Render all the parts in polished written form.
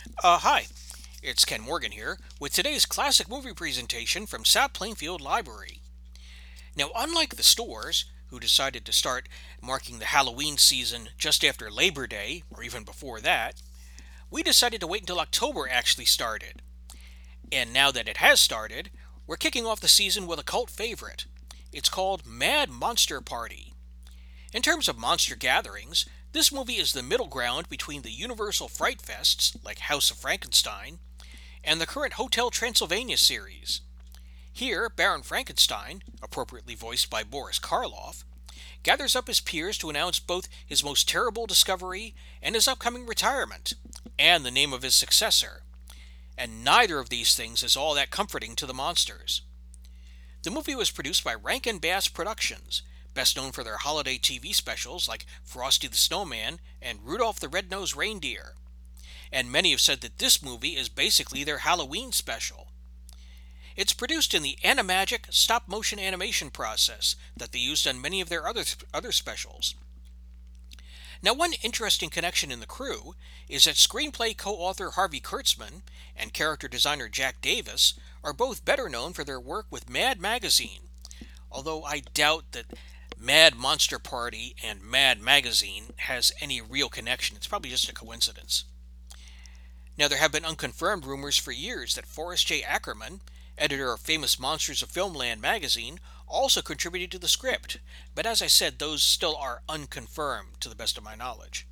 Hi, it's Ken Morgan here with today's classic movie presentation from South Plainfield Library. Now, unlike the stores, who decided to start marking the Halloween season just after Labor Day, or even before that, we decided to wait until October actually started. And now that it has started, we're kicking off the season with a cult favorite. It's called Mad Monster Party. In terms of monster gatherings, this movie is the middle ground between the Universal Fright Fests, like House of Frankenstein, and the current Hotel Transylvania series. Here, Baron Frankenstein, appropriately voiced by Boris Karloff, gathers up his peers to announce both his most terrible discovery and his upcoming retirement, and the name of his successor. And neither of these things is all that comforting to the monsters. The movie was produced by Rankin Bass Productions, best known for their holiday TV specials like Frosty the Snowman and Rudolph the Red-Nosed Reindeer. And many have said that this movie is basically their Halloween special. It's produced in the Animagic stop motion animation process that they used on many of their other specials. Now, one interesting connection in the crew is that screenplay co author Harvey Kurtzman and character designer Jack Davis are both better known for their work with Mad Magazine, although I doubt that Mad Monster Party and Mad Magazine has any real connection. It's probably just a coincidence. Now, there have been unconfirmed rumors for years that Forrest J. Ackerman, editor of Famous Monsters of Filmland magazine, also contributed to the script, but as I said, those still are unconfirmed to the best of my knowledge.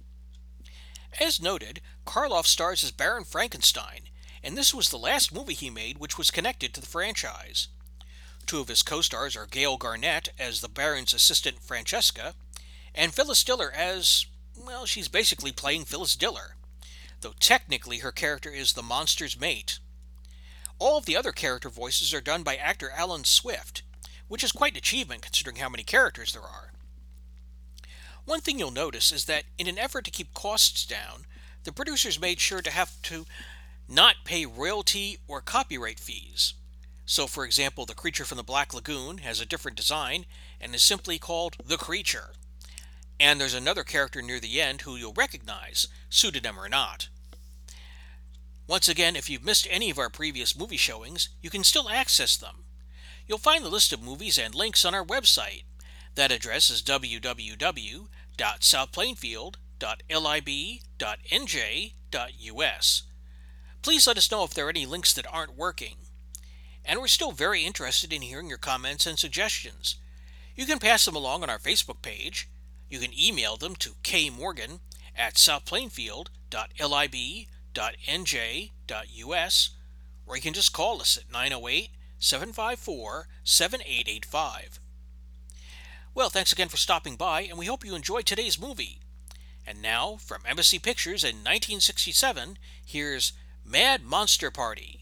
As noted, Karloff stars as Baron Frankenstein, and this was the last movie he made which was connected to the franchise. Two of his co-stars are Gail Garnett as the Baron's assistant Francesca, and Phyllis Diller as, well, she's basically playing Phyllis Diller, though technically her character is the monster's mate. All of the other character voices are done by actor Alan Swift, which is quite an achievement considering how many characters there are. One thing you'll notice is that in an effort to keep costs down, the producers made sure to have to not pay royalty or copyright fees. So, for example, the creature from the Black Lagoon has a different design and is simply called the Creature. And there's another character near the end who you'll recognize, pseudonym or not. Once again, if you've missed any of our previous movie showings, you can still access them. You'll find the list of movies and links on our website. That address is www.southplainfield.lib.nj.us. Please let us know if there are any links that aren't working. And we're still very interested in hearing your comments and suggestions. You can pass them along on our Facebook page. You can email them to kmorgan@southplainfield.lib.nj.us, or you can just call us at 908 754 7885. Well, thanks again for stopping by, and we hope you enjoyed today's movie. And now, from Embassy Pictures in 1967, here's Mad Monster Party.